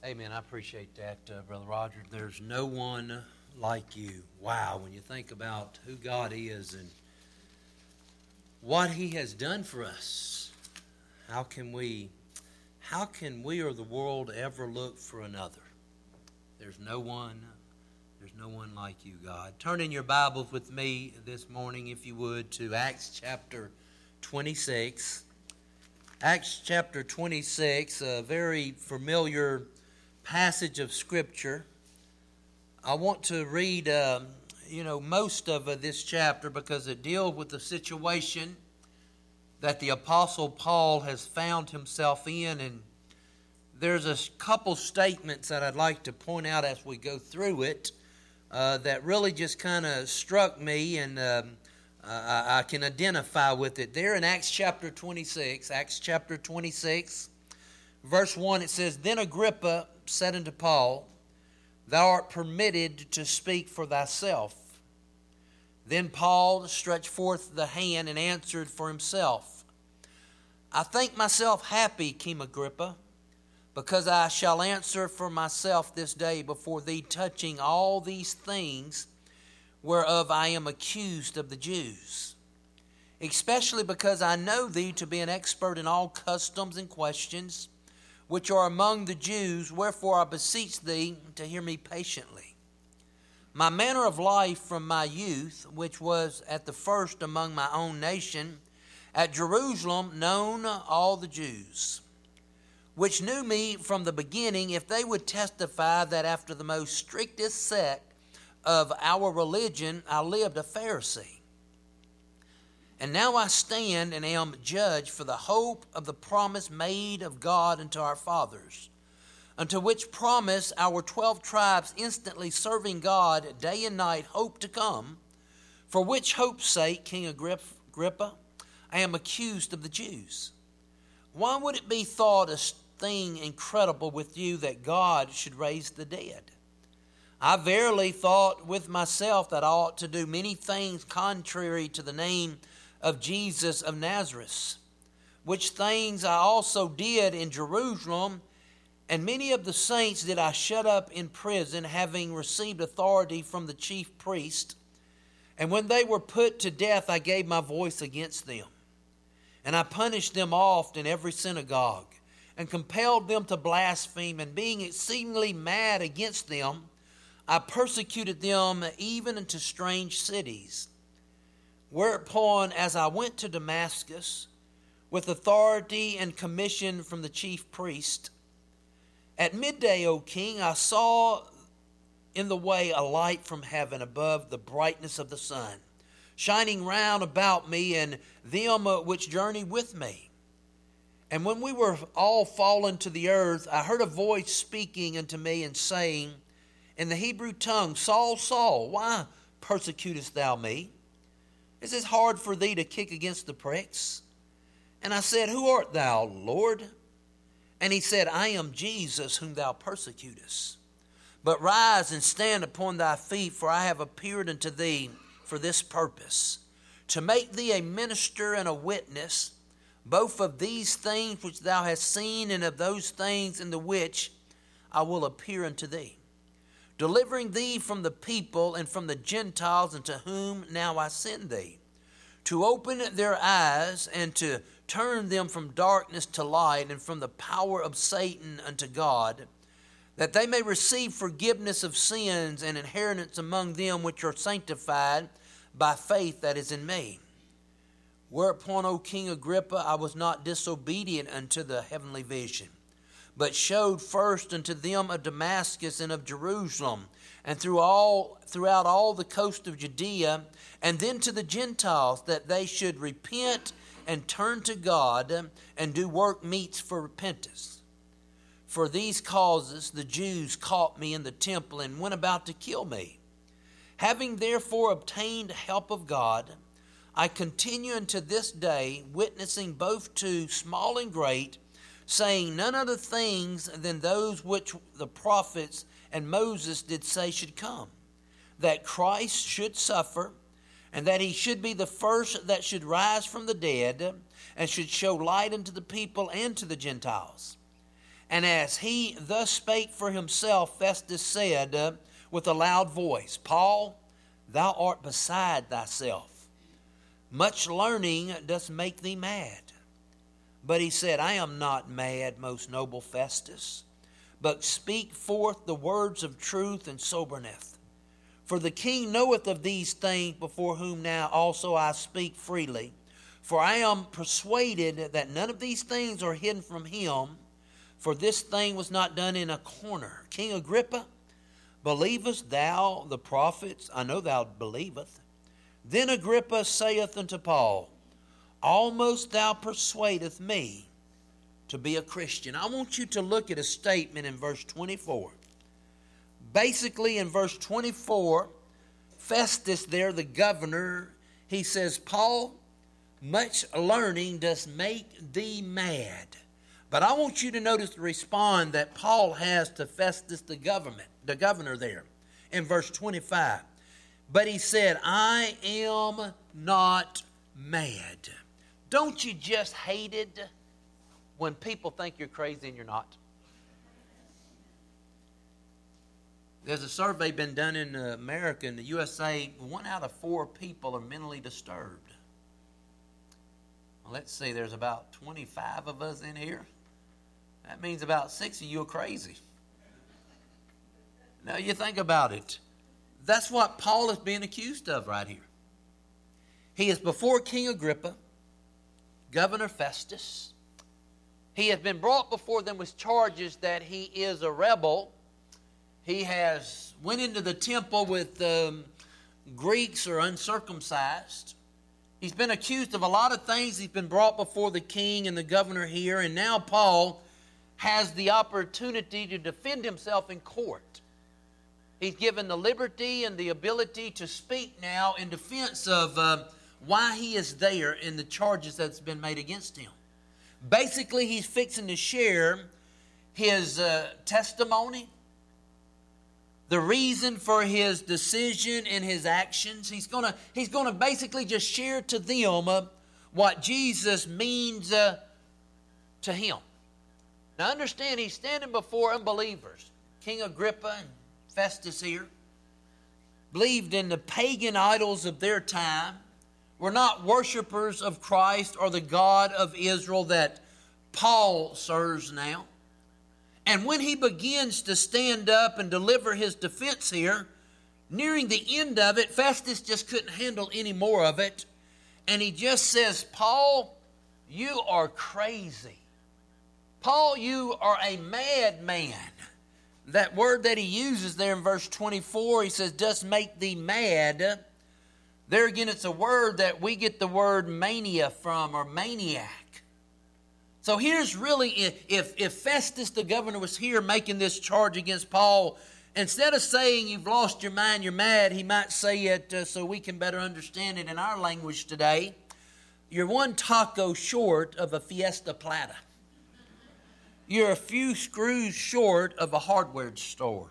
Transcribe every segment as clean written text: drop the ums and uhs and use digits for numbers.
Amen. I appreciate that, Brother Roger. There's no one like you. Wow, when you think about who God is and what He has done for us, how can we or the world ever look for another? There's no one like you, God. Turn in your Bibles with me this morning, if you would, to Acts chapter 26. Acts chapter 26, a very familiar passage of Scripture. I want to read, most of this chapter because it deals with the situation that the Apostle Paul has found himself in, and there's a couple statements that I'd like to point out as we go through it that really just kind of struck me, and I can identify with it. There in Acts chapter 26, verse 1, it says, "Then Agrippa said unto Paul, Thou art permitted to speak for thyself. Then Paul stretched forth the hand and answered for himself, I think myself happy, King Agrippa, because I shall answer for myself this day before thee touching all these things whereof I am accused of the Jews, especially because I know thee to be an expert in all customs and questions which are among the Jews, wherefore I beseech thee to hear me patiently. My manner of life from my youth, which was at the first among my own nation, at Jerusalem known all the Jews, which knew me from the beginning, if they would testify that after the most strictest sect of our religion I lived a Pharisee. And now I stand and am judged for the hope of the promise made of God unto our fathers, unto which promise our 12 tribes instantly serving God day and night hope to come, for which hope's sake, King Agrippa, I am accused of the Jews. Why would it be thought a thing incredible with you that God should raise the dead? I verily thought with myself that I ought to do many things contrary to the name of Jesus of Nazareth, which things I also did in Jerusalem, and many of the saints did I shut up in prison, having received authority from the chief priest. And when they were put to death, I gave my voice against them. And I punished them oft in every synagogue, and compelled them to blaspheme, and being exceedingly mad against them, I persecuted them even into strange cities. Whereupon, as I went to Damascus, with authority and commission from the chief priest, at midday, O king, I saw in the way a light from heaven above the brightness of the sun, shining round about me and them which journeyed with me. And when we were all fallen to the earth, I heard a voice speaking unto me and saying in the Hebrew tongue, Saul, Saul, why persecutest thou me? Is it hard for thee to kick against the pricks? And I said, Who art thou, Lord? And he said, I am Jesus whom thou persecutest. But rise and stand upon thy feet, for I have appeared unto thee for this purpose, to make thee a minister and a witness, both of these things which thou hast seen, and of those things in the which I will appear unto thee, delivering thee from the people and from the Gentiles, unto whom now I send thee, to open their eyes and to turn them from darkness to light, and from the power of Satan unto God, that they may receive forgiveness of sins and inheritance among them which are sanctified by faith that is in me. Whereupon, O King Agrippa, I was not disobedient unto the heavenly vision, but showed first unto them of Damascus and of Jerusalem, and throughout all the coast of Judea, and then to the Gentiles, that they should repent and turn to God, and do work meets for repentance. For these causes the Jews caught me in the temple, and went about to kill me. Having therefore obtained help of God, I continue unto this day, witnessing both to small and great, saying none other things than those which the prophets and Moses did say should come, that Christ should suffer, and that he should be the first that should rise from the dead, and should show light unto the people and to the Gentiles. And as he thus spake for himself, Festus said with a loud voice, Paul, thou art beside thyself. Much learning doth make thee mad. But he said, I am not mad, most noble Festus, but speak forth the words of truth and soberness. For the king knoweth of these things, before whom now also I speak freely. For I am persuaded that none of these things are hidden from him, for this thing was not done in a corner. King Agrippa, believest thou the prophets? I know thou believest. Then Agrippa saith unto Paul, almost thou persuadest me to be a Christian. I want you to look at a statement in verse 24. Basically, in verse 24, Festus there, the governor, he says, Paul, much learning does make thee mad. But I want you to notice the response that Paul has to Festus, the governor there, in verse 25. But he said, I am not mad. Don't you just hate it when people think you're crazy and you're not? There's a survey been done in America, in the USA, 1 out of 4 people are mentally disturbed. Well, let's see, there's about 25 of us in here. That means about 6 of you are crazy. Now you think about it. That's what Paul is being accused of right here. He is before King Agrippa, Governor Festus. He has been brought before them with charges that he is a rebel. He has went into the temple with Greeks or uncircumcised. He's been accused of a lot of things. He's been brought before the king and the governor here. And now Paul has the opportunity to defend himself in court. He's given the liberty and the ability to speak now in defense of why he is there in the charges that's been made against him. Basically, he's fixing to share his testimony, the reason for his decision and his actions. He's going to basically just share to them what Jesus means to him. Now understand, he's standing before unbelievers. King Agrippa and Festus here believed in the pagan idols of their time, were not worshipers of Christ or the God of Israel that Paul serves now. And when he begins to stand up and deliver his defense here, nearing the end of it, Festus just couldn't handle any more of it. And he just says, Paul, you are crazy. Paul, you are a madman. That word that he uses there in verse 24, he says, does make thee mad. There again, it's a word that we get the word mania from, or maniac. So here's really, if Festus the governor was here making this charge against Paul, instead of saying you've lost your mind, you're mad, he might say it so we can better understand it in our language today. You're one taco short of a Fiesta Plata. You're a few screws short of a hardware store.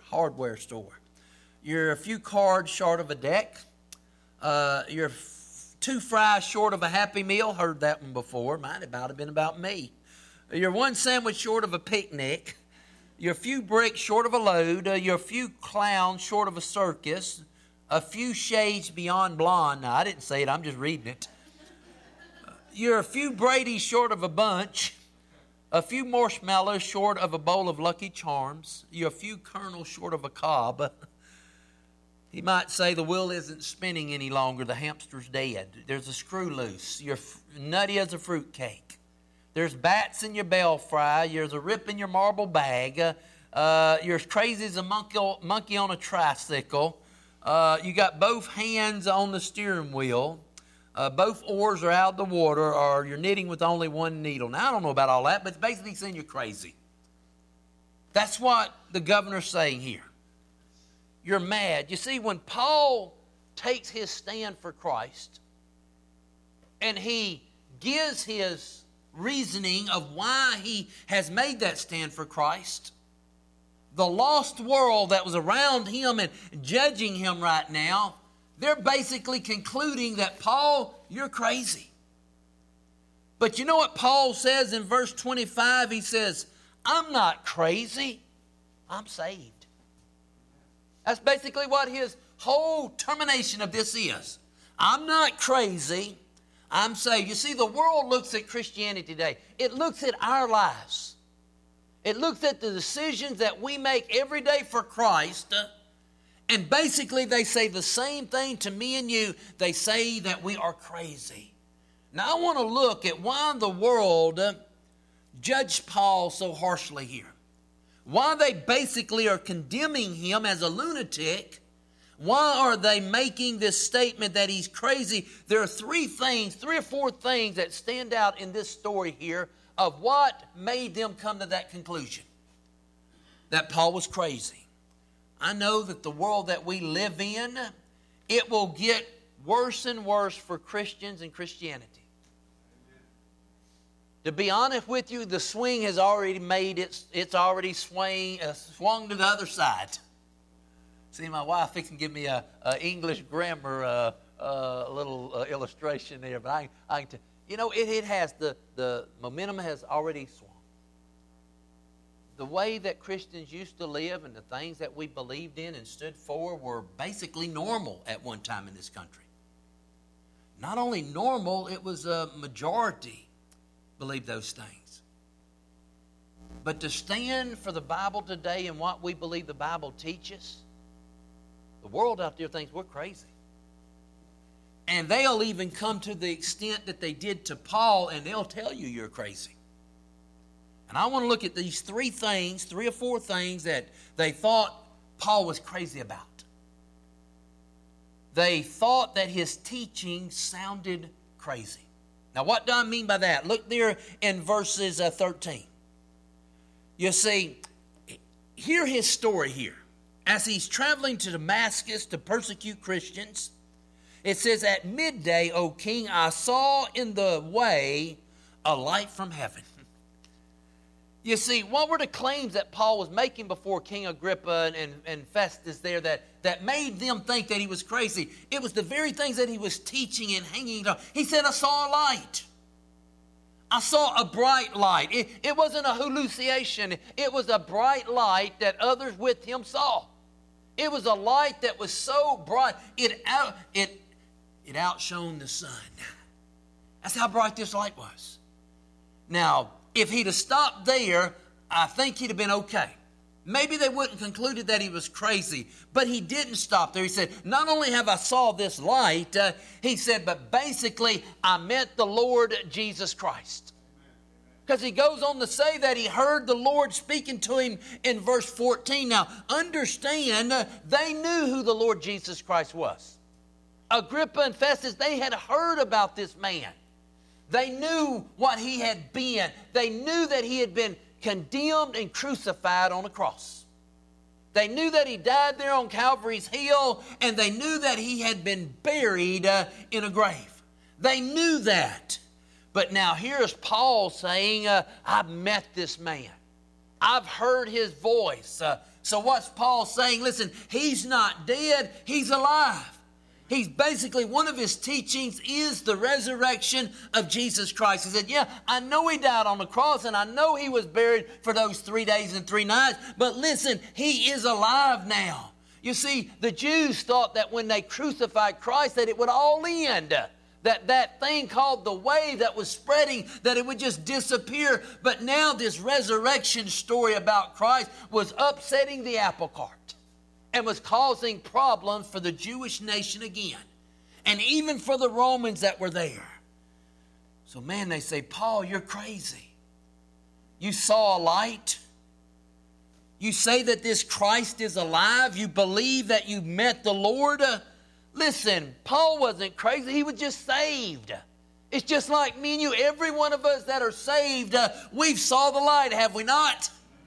You're a few cards short of a deck. You're 2 fries short of a Happy Meal. Heard that one before. Might have been about me. You're 1 sandwich short of a picnic. You're a few bricks short of a load. You're a few clowns short of a circus. A few shades beyond blonde. Now, I didn't say it. I'm just reading it. You're a few Brady's short of a bunch. A few marshmallows short of a bowl of Lucky Charms. You're a few kernels short of a cob. He might say the wheel isn't spinning any longer. The hamster's dead. There's a screw loose. You're nutty as a fruitcake. There's bats in your bell fry. There's a rip in your marble bag. You're as crazy as a monkey on a tricycle. You got both hands on the steering wheel. Both oars are out of the water, or you're knitting with only one needle. Now, I don't know about all that, but it's basically saying you're crazy. That's what the governor's saying here. You're mad. You see, when Paul takes his stand for Christ, and he gives his reasoning of why he has made that stand for Christ, the lost world that was around him and judging him right now, they're basically concluding that, Paul, you're crazy. But you know what Paul says in verse 25? He says, I'm not crazy. I'm saved. That's basically what his whole termination of this is. I'm not crazy. I'm saved. You see, the world looks at Christianity today. It looks at our lives. It looks at the decisions that we make every day for Christ. And basically they say the same thing to me and you. They say that we are crazy. Now I want to look at why the world judged Paul so harshly here. Why they basically are condemning him as a lunatic. Why are they making this statement that he's crazy? There are three or four things that stand out in this story here of what made them come to that conclusion, that Paul was crazy. I know that the world that we live in, it will get worse and worse for Christians and Christianity. To be honest with you, the swing has already made it's already swung to the other side. See, my wife can give me a English grammar little illustration there, but I can tell you know it has the momentum has already swung. The way that Christians used to live and the things that we believed in and stood for were basically normal at one time in this country. Not only normal, it was a majority believed those things. But to stand for the Bible today and what we believe the Bible teaches, the world out there thinks we're crazy. And they'll even come to the extent that they did to Paul, and they'll tell you you're crazy. And I want to look at these three or four things that they thought Paul was crazy about. They thought that his teaching sounded crazy. Now, what do I mean by that? Look there in verses 13. You see, hear his story here. As he's traveling to Damascus to persecute Christians, it says, "At midday, O king, I saw in the way a light from heaven." You see, what were the claims that Paul was making before King Agrippa and Festus there that made them think that he was crazy? It was the very things that he was teaching and hanging on. He said, I saw a light. I saw a bright light. It wasn't a hallucination. It was a bright light that others with him saw. It was a light that was so bright, it outshone the sun. That's how bright this light was. Now, if he'd have stopped there, I think he'd have been okay. Maybe they wouldn't have concluded that he was crazy, but he didn't stop there. He said, not only have I saw this light, he said, but basically I met the Lord Jesus Christ. Because he goes on to say that he heard the Lord speaking to him in verse 14. Now, understand, they knew who the Lord Jesus Christ was. Agrippa and Festus, they had heard about this man. They knew what he had been. They knew that he had been condemned and crucified on a cross. They knew that he died there on Calvary's hill, and they knew that he had been buried in a grave. They knew that. But now here's Paul saying, I've met this man. I've heard his voice. So what's Paul saying? Listen, he's not dead, he's alive. He's basically, one of his teachings is the resurrection of Jesus Christ. He said, yeah, I know he died on the cross and I know he was buried for those 3 days and 3 nights. But listen, he is alive now. You see, the Jews thought that when they crucified Christ that it would all end. That thing called the wave that was spreading, that it would just disappear. But now this resurrection story about Christ was upsetting the apple cart. And was causing problems for the Jewish nation again. And even for the Romans that were there. So man, they say, Paul, you're crazy. You saw a light. You say that this Christ is alive. You believe that you met the Lord. Listen, Paul wasn't crazy. He was just saved. It's just like me and you. Every one of us that are saved, we've saw the light, have we not?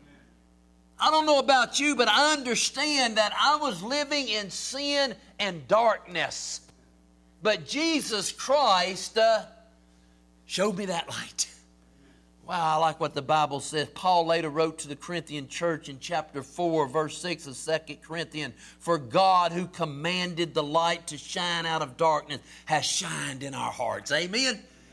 I don't know about you, but I understand that I was living in sin and darkness. But Jesus Christ showed me that light. Wow, I like what the Bible says. Paul later wrote to the Corinthian church in chapter 4, verse 6 of 2 Corinthians, "For God who commanded the light to shine out of darkness has shined in our hearts." Amen?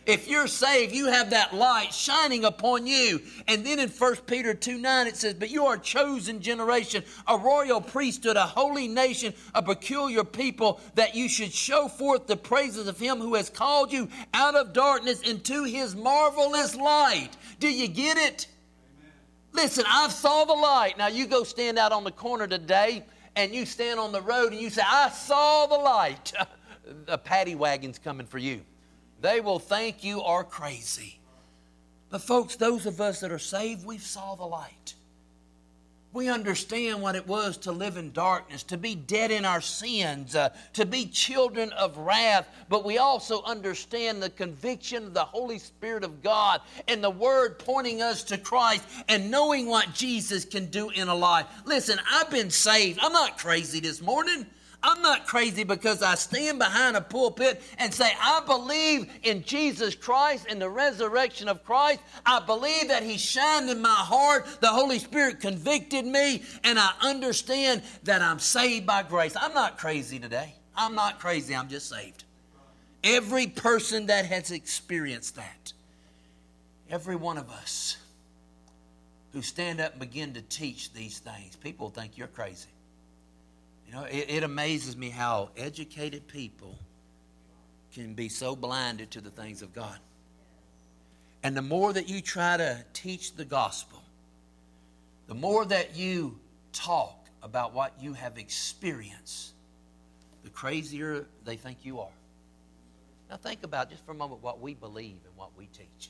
If you're saved, you have that light shining upon you. And then in 1 Peter 2:9 it says, but you are a chosen generation, a royal priesthood, a holy nation, a peculiar people, that you should show forth the praises of him who has called you out of darkness into his marvelous light. Do you get it? Amen. Listen, I saw the light. Now you go stand out on the corner today and you stand on the road and you say, I saw the light. A paddy wagon's coming for you. They will think you are crazy. But folks, those of us that are saved, we saw the light. We understand what it was to live in darkness, to be dead in our sins, to be children of wrath. But we also understand the conviction of the Holy Spirit of God and the Word pointing us to Christ and knowing what Jesus can do in a life. Listen, I've been saved. I'm not crazy this morning. I'm not crazy because I stand behind a pulpit and say, I believe in Jesus Christ and the resurrection of Christ. I believe that he shined in my heart. The Holy Spirit convicted me, and I understand that I'm saved by grace. I'm not crazy today. I'm not crazy. I'm just saved. Every person that has experienced that, every one of us who stand up and begin to teach these things, people think you're crazy. You know, it amazes me how educated people can be so blinded to the things of God. And the more that you try to teach the gospel, the more that you talk about what you have experienced, the crazier they think you are. Now think about just for a moment what we believe and what we teach.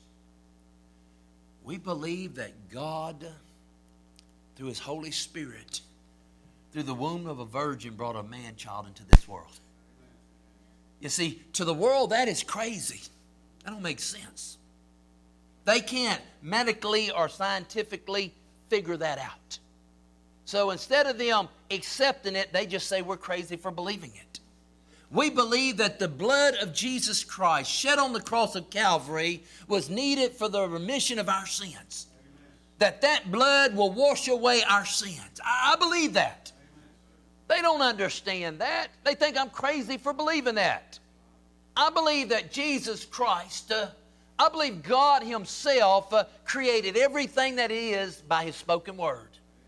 We believe that God, through his Holy Spirit, through the womb of a virgin, brought a man-child into this world. You see, to the world, that is crazy. That don't make sense. They can't medically or scientifically figure that out. So instead of them accepting it, they just say we're crazy for believing it. We believe that the blood of Jesus Christ shed on the cross of Calvary was needed for the remission of our sins. That blood will wash away our sins. I believe that. They don't understand that. They think I'm crazy for believing that. I believe that Jesus Christ, I believe God himself created everything that is by his spoken word.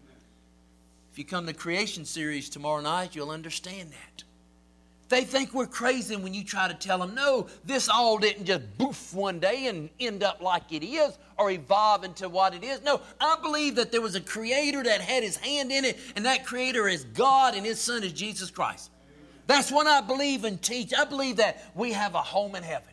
If you come to Creation Series tomorrow night, you'll understand that. They think we're crazy when you try to tell them, no, this all didn't just boof one day and end up like it is or evolve into what it is. No, I believe that there was a creator that had his hand in it, and that creator is God and his son is Jesus Christ. That's what I believe and teach. I believe that we have a home in heaven.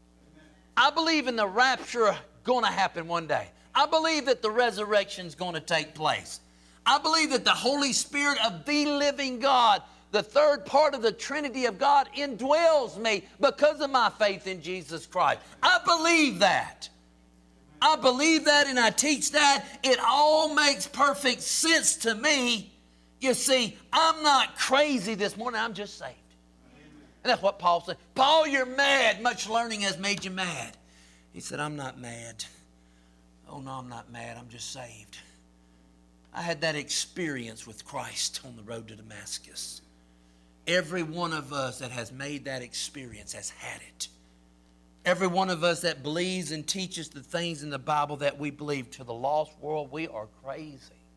I believe in the rapture going to happen one day. I believe that the resurrection is going to take place. I believe that the Holy Spirit of the living God, the third part of the Trinity of God, indwells me because of my faith in Jesus Christ. I believe that. I believe that and I teach that. It all makes perfect sense to me. You see, I'm not crazy this morning. I'm just saved. And that's what Paul said. Paul, you're mad. Much learning has made you mad. He said, I'm not mad. Oh, no, I'm not mad. I'm just saved. I had that experience with Christ on the road to Damascus. Every one of us that has made that experience has had it. Every one of us that believes and teaches the things in the Bible that we believe, to the lost world, we are crazy.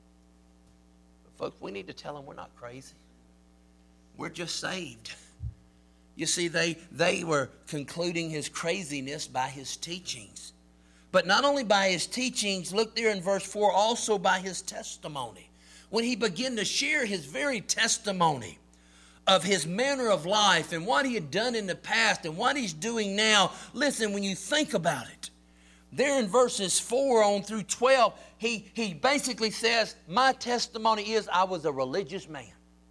But folks, we need to tell them we're not crazy. We're just saved. You see, they were concluding his craziness by his teachings. But not only by his teachings, look there in verse 4, also by his testimony. When he began to share his very testimony of his manner of life and what he had done in the past and what he's doing now. Listen, when you think about it, there in verses 4 on through 12, he basically says, my testimony is I was a religious man.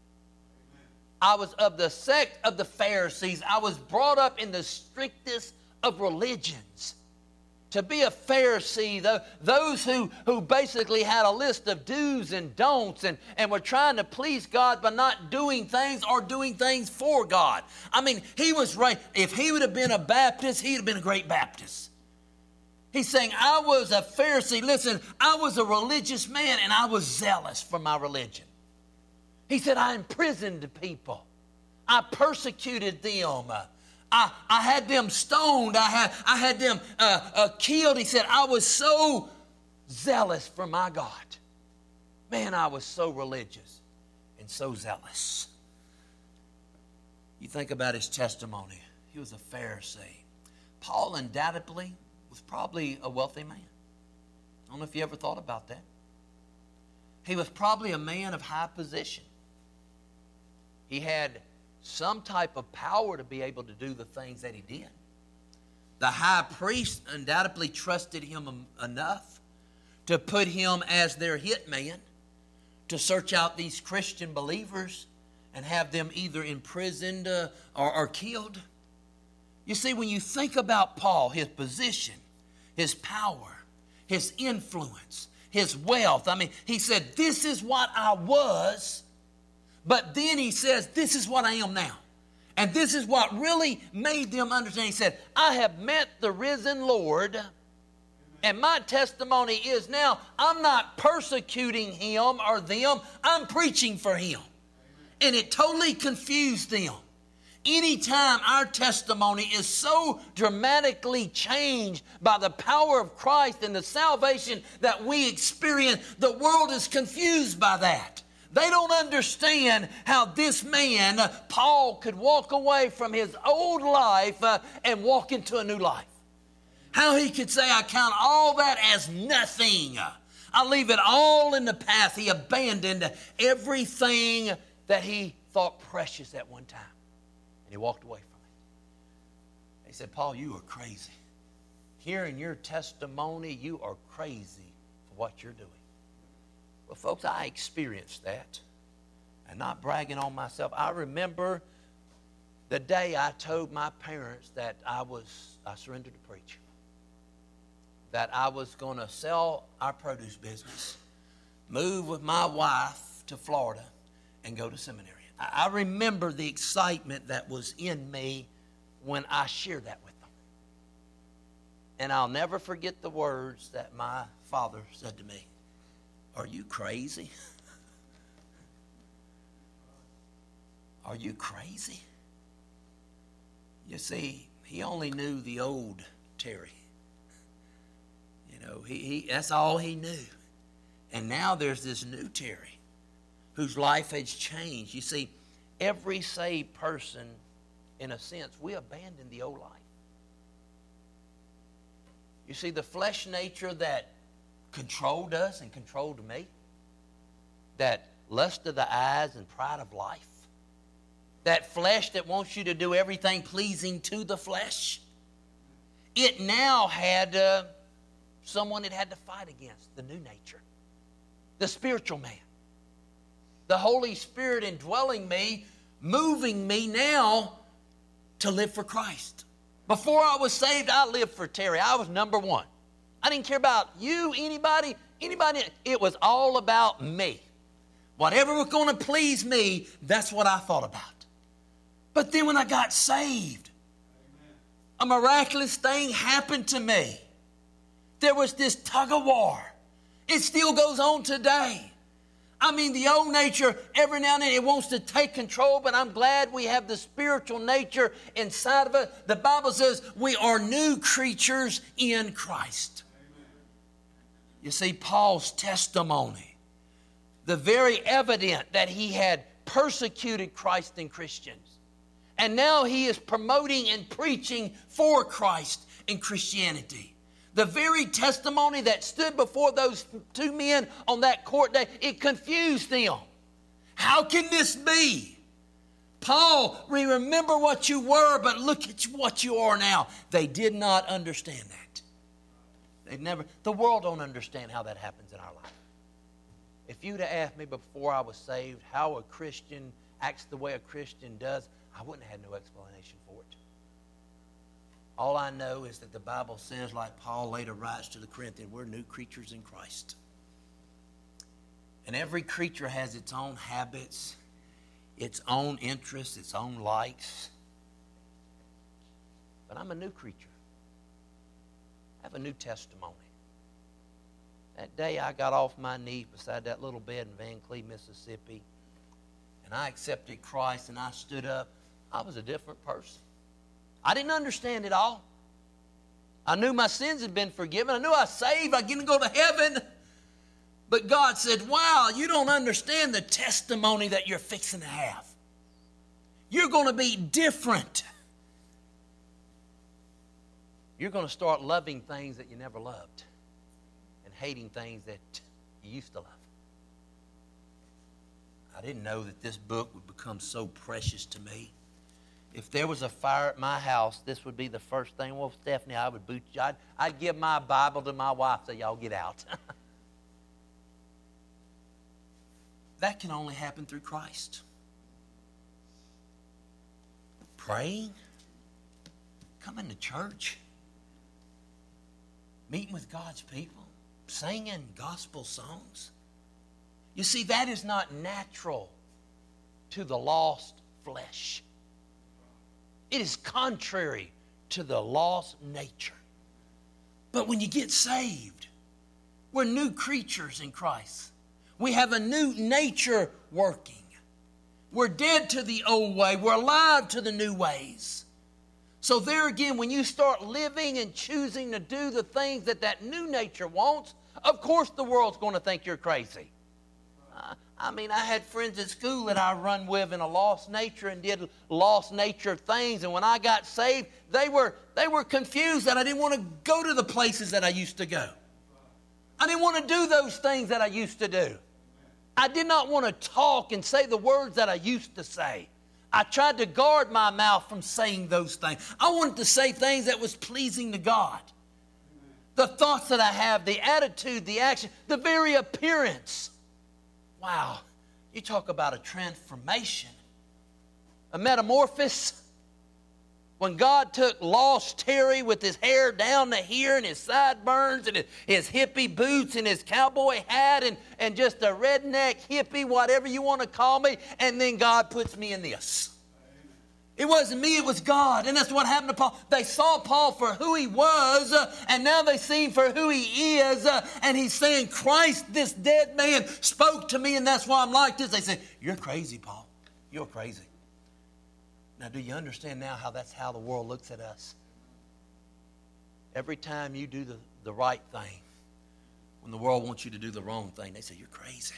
I was of the sect of the Pharisees. I was brought up in the strictest of religions. To be a Pharisee, those who basically had a list of do's and don'ts and were trying to please God by not doing things or doing things for God. I mean, he was right. If he would have been a Baptist, he would have been a great Baptist. He's saying, I was a Pharisee. Listen, I was a religious man and I was zealous for my religion. He said, I imprisoned people. I persecuted them. I had them stoned. I had them killed. He said, I was so zealous for my God. Man, I was so religious and so zealous. You think about his testimony. He was a Pharisee. Paul undoubtedly was probably a wealthy man. I don't know if you ever thought about that. He was probably a man of high position. He had some type of power to be able to do the things that he did. The high priest undoubtedly trusted him enough to put him as their hitman to search out these Christian believers and have them either imprisoned or killed. You see, when you think about Paul, his position, his power, his influence, his wealth, he said, this is what I was, but then he says, this is what I am now. And this is what really made them understand. He said, I have met the risen Lord, and my testimony is now I'm not persecuting him or them, I'm preaching for him. And it totally confused them. Anytime our testimony is so dramatically changed by the power of Christ and the salvation that we experience, the world is confused by that. They don't understand how this man, Paul, could walk away from his old life and walk into a new life. How he could say, I count all that as nothing. I leave it all in the past. He abandoned everything that he thought precious at one time. And he walked away from it. He said, Paul, you are crazy. Hearing your testimony, you are crazy for what you're doing. Well, folks, I experienced that. And not bragging on myself. I remember the day I told my parents that I surrendered to preach. That I was going to sell our produce business, move with my wife to Florida, and go to seminary. I remember the excitement that was in me when I shared that with them. And I'll never forget the words that my father said to me. Are you crazy? Are you crazy? You see, he only knew the old Terry. You know, he that's all he knew. And now there's this new Terry whose life has changed. You see, every saved person, in a sense, we abandon the old life. You see, the flesh nature that controlled us and controlled me, that lust of the eyes and pride of life, that flesh that wants you to do everything pleasing to the flesh, it now had someone it had to fight against, the new nature, the spiritual man. The Holy Spirit indwelling me, moving me now to live for Christ. Before I was saved, I lived for Terry. I was number one. I didn't care about you, anybody. It was all about me. Whatever was going to please me, that's what I thought about. But then when I got saved, a miraculous thing happened to me. There was this tug of war. It still goes on today. The old nature, every now and then it wants to take control, but I'm glad we have the spiritual nature inside of it. The Bible says we are new creatures in Christ. Amen. You see, Paul's testimony, the very evident that he had persecuted Christ and Christians. And now he is promoting and preaching for Christ and Christianity. The very testimony that stood before those two men on that court day, it confused them. How can this be? Paul, we remember what you were, but look at what you are now. They did not understand that. The world don't understand how that happens in our life. If you'd have asked me before I was saved how a Christian acts the way a Christian does, I wouldn't have had no explanation for it. All I know is that the Bible says, like Paul later writes to the Corinthians, we're new creatures in Christ. And every creature has its own habits, its own interests, its own likes. But I'm a new creature. I have a new testimony. That day I got off my knees beside that little bed in Van Cleve, Mississippi, and I accepted Christ and I stood up. I was a different person. I didn't understand it all. I knew my sins had been forgiven. I knew I was saved. I was going to go to heaven. But God said, wow, you don't understand the testimony that you're fixing to have. You're going to be different. You're going to start loving things that you never loved and hating things that you used to love. I didn't know that this book would become so precious to me. If there was a fire at my house, this would be the first thing. Well, Stephanie, I would boot you. I'd give my Bible to my wife so y'all get out. That can only happen through Christ. Praying, coming to church, meeting with God's people, singing gospel songs. You see, that is not natural to the lost flesh. It is contrary to the lost nature. But when you get saved, we're new creatures in Christ. We have a new nature working. We're dead to the old way. We're alive to the new ways. So there again, when you start living and choosing to do the things that new nature wants, of course the world's going to think you're crazy. I had friends at school that I run with in a lost nature and did lost nature things. And when I got saved, they were confused that I didn't want to go to the places that I used to go. I didn't want to do those things that I used to do. I did not want to talk and say the words that I used to say. I tried to guard my mouth from saying those things. I wanted to say things that was pleasing to God. The thoughts that I have, the attitude, the action, the very appearance. Wow, you talk about a transformation, a metamorphosis. When God took lost Terry with his hair down to here and his sideburns and his hippie boots and his cowboy hat and just a redneck hippie, whatever you want to call me, and then God puts me in this. It wasn't me, it was God. And that's what happened to Paul. They saw Paul for who he was, and now they see him for who he is. And he's saying, Christ, this dead man, spoke to me, and that's why I'm like this. They say, you're crazy, Paul. You're crazy. Now, do you understand now how that's how the world looks at us? Every time you do the right thing, when the world wants you to do the wrong thing, they say, you're crazy.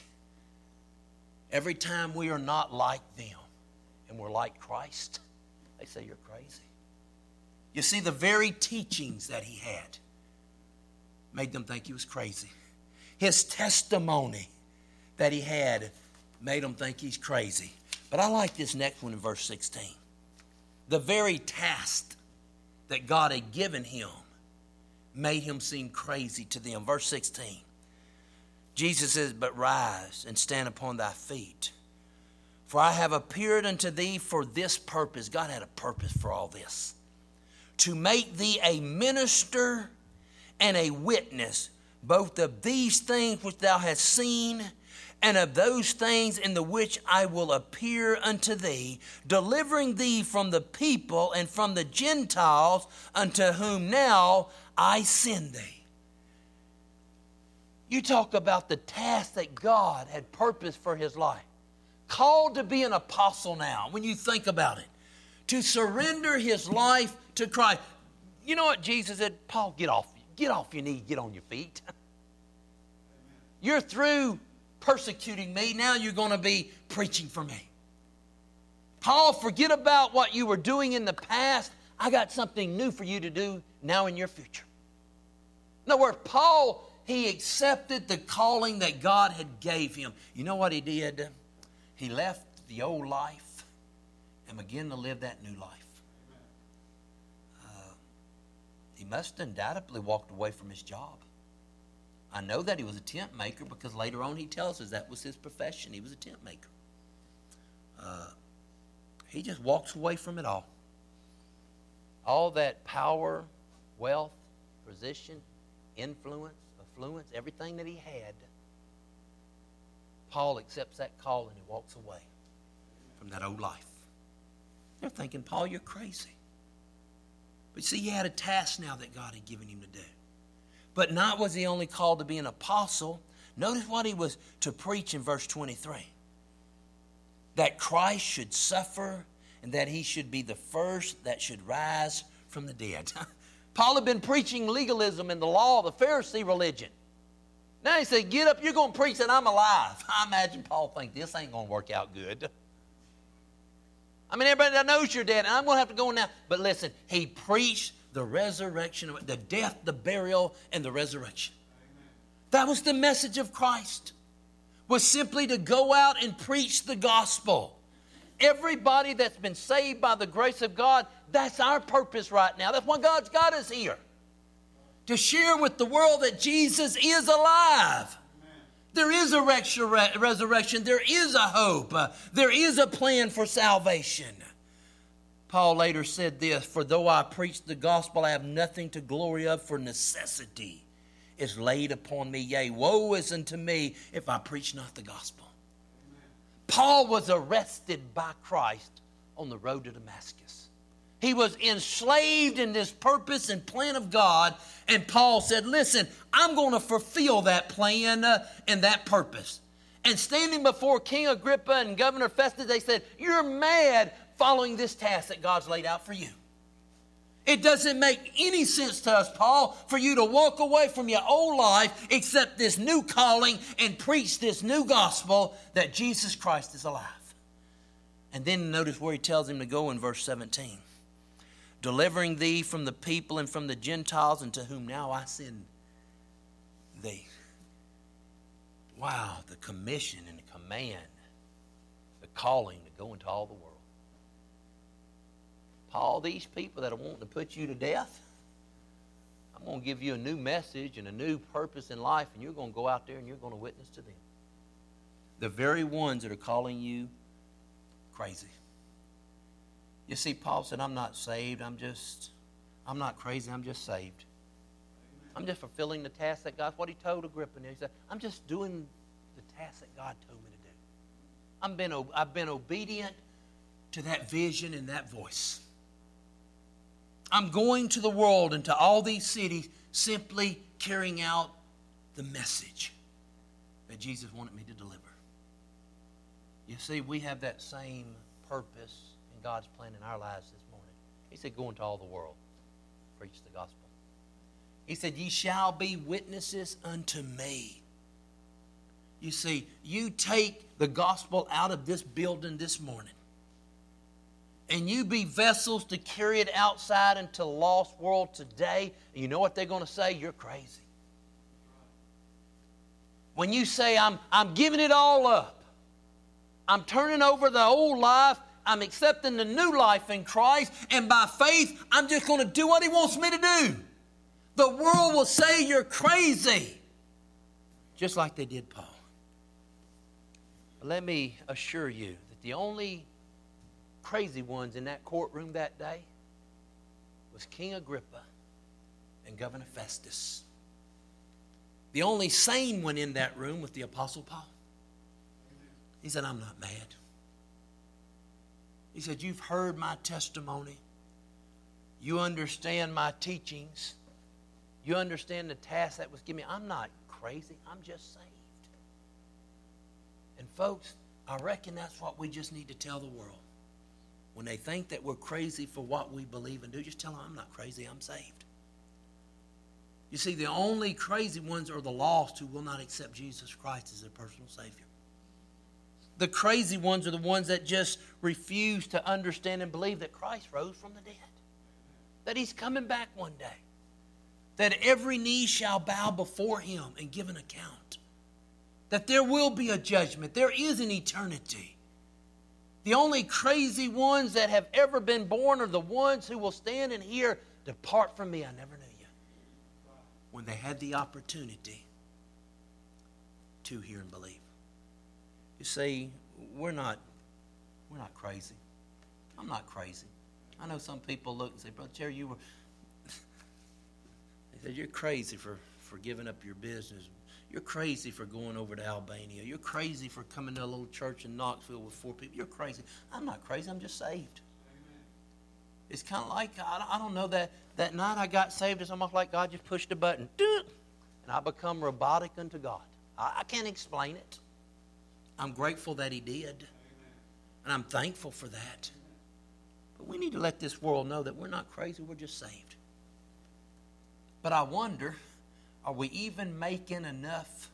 Every time we are not like them and we're like Christ, they say you're crazy. You see, the very teachings that he had made them think he was crazy. His testimony that he had made them think he's crazy. But I like this next one in verse 16. The very task that God had given him made him seem crazy to them. Verse 16. Jesus says, but rise and stand upon thy feet. For I have appeared unto thee for this purpose. God had a purpose for all this. To make thee a minister and a witness, both of these things which thou hast seen, and of those things in the which I will appear unto thee, delivering thee from the people and from the Gentiles, unto whom now I send thee. You talk about the task that God had purposed for his life. Called to be an apostle now, when you think about it. To surrender his life to Christ. You know what Jesus said? Paul, get off your knees, get on your feet. You're through persecuting me. Now you're going to be preaching for me. Paul, forget about what you were doing in the past. I got something new for you to do now in your future. In other words, Paul, he accepted the calling that God had gave him. You know what he did? He left the old life and began to live that new life. He must undoubtedly walked away from his job. I know that he was a tent maker because later on he tells us that was his profession. He was a tent maker. He just walks away from it all. All that power, wealth, position, influence, affluence, everything that he had, Paul accepts that call and he walks away from that old life. They're thinking, Paul, you're crazy. But see, he had a task now that God had given him to do. But not was he only called to be an apostle. Notice what he was to preach in verse 23. That Christ should suffer and that he should be the first that should rise from the dead. Paul had been preaching legalism and the law of the Pharisee religion. Now he said, get up, you're going to preach that I'm alive. I imagine Paul thinks this ain't going to work out good. I mean, everybody that knows you're dead, and I'm going to have to go now. But listen, he preached the resurrection, the death, the burial, and the resurrection. Amen. That was the message of Christ, was simply to go out and preach the gospel. Everybody that's been saved by the grace of God, that's our purpose right now. That's why God's got us here. To share with the world that Jesus is alive. Amen. There is a resurrection. There is a hope. There is a plan for salvation. Paul later said this, for though I preach the gospel, I have nothing to glory of, for necessity is laid upon me. Yea, woe is unto me if I preach not the gospel. Amen. Paul was arrested by Christ on the road to Damascus. He was enslaved in this purpose and plan of God. And Paul said, listen, I'm going to fulfill that plan and that purpose. And standing before King Agrippa and Governor Festus, they said, you're mad following this task that God's laid out for you. It doesn't make any sense to us, Paul, for you to walk away from your old life, accept this new calling, and preach this new gospel that Jesus Christ is alive. And then notice where he tells him to go in verse 17. Delivering thee from the people and from the Gentiles, unto whom now I send thee. Wow, the commission and the command, the calling to go into all the world. Paul, these people that are wanting to put you to death, I'm going to give you a new message and a new purpose in life, and you're going to go out there and you're going to witness to them. The very ones that are calling you crazy. You see, Paul said, I'm not saved. I'm not crazy. I'm just saved. Amen. I'm just fulfilling the task that God, what he told Agrippa. He said, I'm just doing the task that God told me to do. I've been obedient to that vision and that voice. I'm going to the world and to all these cities simply carrying out the message that Jesus wanted me to deliver. You see, we have that same purpose in God's plan in our lives this morning. He said, go into all the world, preach the gospel. He said, ye shall be witnesses unto me. You see, you take the gospel out of this building this morning, and you be vessels to carry it outside into the lost world today, and you know what they're going to say? You're crazy. When you say, I'm giving it all up, I'm turning over the old life, I'm accepting the new life in Christ, and by faith, I'm just going to do what he wants me to do. The world will say you're crazy, just like they did Paul. But let me assure you that the only crazy ones in that courtroom that day was King Agrippa and Governor Festus. The only sane one in that room was the Apostle Paul. He said, I'm not mad. He said, you've heard my testimony. You understand my teachings. You understand the task that was given me. I'm not crazy. I'm just saved. And folks, I reckon that's what we just need to tell the world. When they think that we're crazy for what we believe and do, just tell them, I'm not crazy, I'm saved. You see, the only crazy ones are the lost who will not accept Jesus Christ as their personal Savior. The crazy ones are the ones that just refuse to understand and believe that Christ rose from the dead. That he's coming back one day. That every knee shall bow before him and give an account. That there will be a judgment. There is an eternity. The only crazy ones that have ever been born are the ones who will stand and hear, depart from me, I never knew you. When they had the opportunity to hear and believe. You see, we're not crazy. I'm not crazy. I know some people look and say, Brother Terry, you were... They said, you're crazy for giving up your business. You're crazy for going over to Albania. You're crazy for coming to a little church in Knoxville with 4 people. You're crazy. I'm not crazy. I'm just saved. Amen. It's kind of like, I don't know, that night I got saved, it's almost like God just pushed a button. And I become robotic unto God. I can't explain it. I'm grateful that he did. Amen. And I'm thankful for that. But we need to let this world know that we're not crazy, we're just saved. But I wonder, are we even making enough,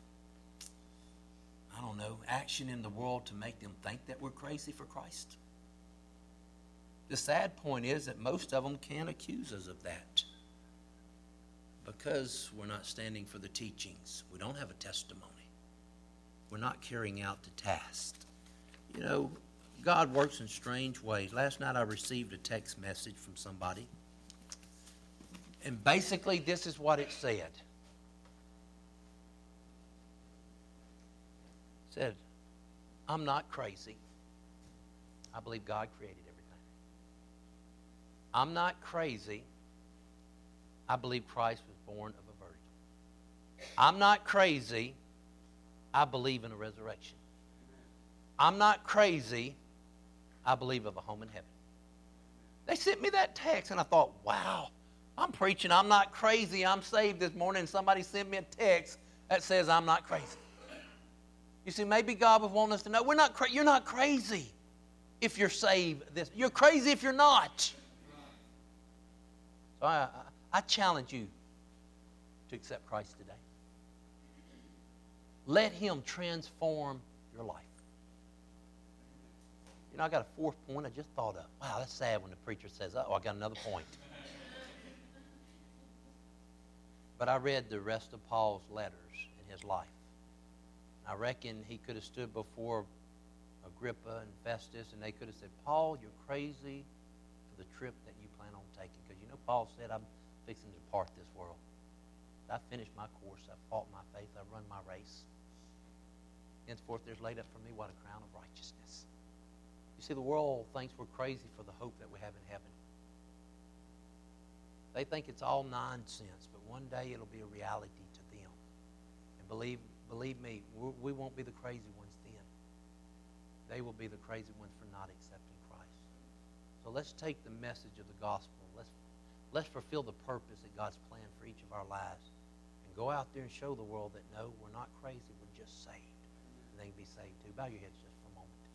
I don't know, action in the world to make them think that we're crazy for Christ? The sad point is that most of them can't accuse us of that because we're not standing for the teachings. We don't have a testimony. We're not carrying out the task. You know, God works in strange ways. Last night I received a text message from somebody, and basically this is what it said. It said, I'm not crazy. I believe God created everything. I'm not crazy. I believe Christ was born of a virgin. I'm not crazy. I believe in a resurrection. I'm not crazy. I believe of a home in heaven. They sent me that text, and I thought, wow, I'm preaching. I'm not crazy. I'm saved this morning, and somebody sent me a text that says I'm not crazy. You see, maybe God would want us to know we're not. You're not crazy if you're saved. You're crazy if you're not. So I challenge you to accept Christ today. Let Him transform your life. You know, I got a fourth point I just thought of. Wow, that's sad when the preacher says, oh, I got another point. But I read the rest of Paul's letters in his life. I reckon he could have stood before Agrippa and Festus, and they could have said, Paul, you're crazy for the trip that you plan on taking. Because you know, Paul said, I'm fixing to depart this world. I finished my course. I fought my faith. I run my race. Henceforth, there's laid up for me what a crown of righteousness. You see, the world thinks we're crazy for the hope that we have in heaven. They think it's all nonsense, but one day it'll be a reality to them. And believe me, we won't be the crazy ones then. They will be the crazy ones for not accepting Christ. So let's take the message of the gospel. Let's fulfill the purpose that God's planned for each of our lives. And go out there and show the world that no, we're not crazy, we're just saved. And they can be saved too. Bow your heads just